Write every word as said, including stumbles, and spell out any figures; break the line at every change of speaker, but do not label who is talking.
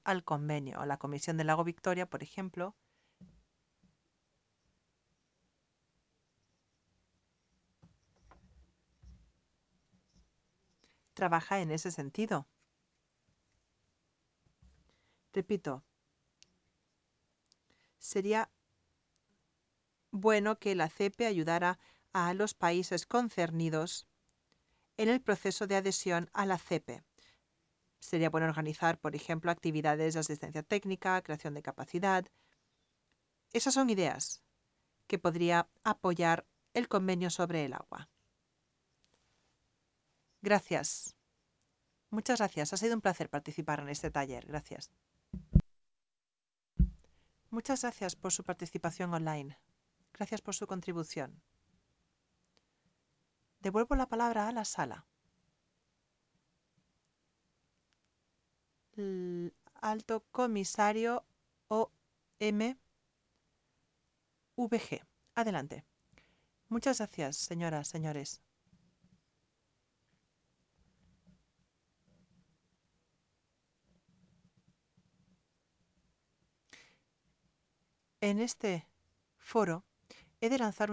al convenio. La Comisión del Lago Victoria, por ejemplo, trabaja en ese sentido. Repito, sería bueno que la C E P ayudara a los países concernidos en el proceso de adhesión a la C E P. Sería bueno organizar, por ejemplo, actividades de asistencia técnica, creación de capacidad. Esas son ideas que podría apoyar el convenio sobre el agua. Gracias. Muchas gracias. Ha sido un placer participar en este taller. Gracias. Muchas gracias por su participación online. Gracias por su contribución. Devuelvo la palabra a la sala. El Alto Comisario O M V G. Adelante. Muchas gracias, señoras, señores. En este foro he de lanzar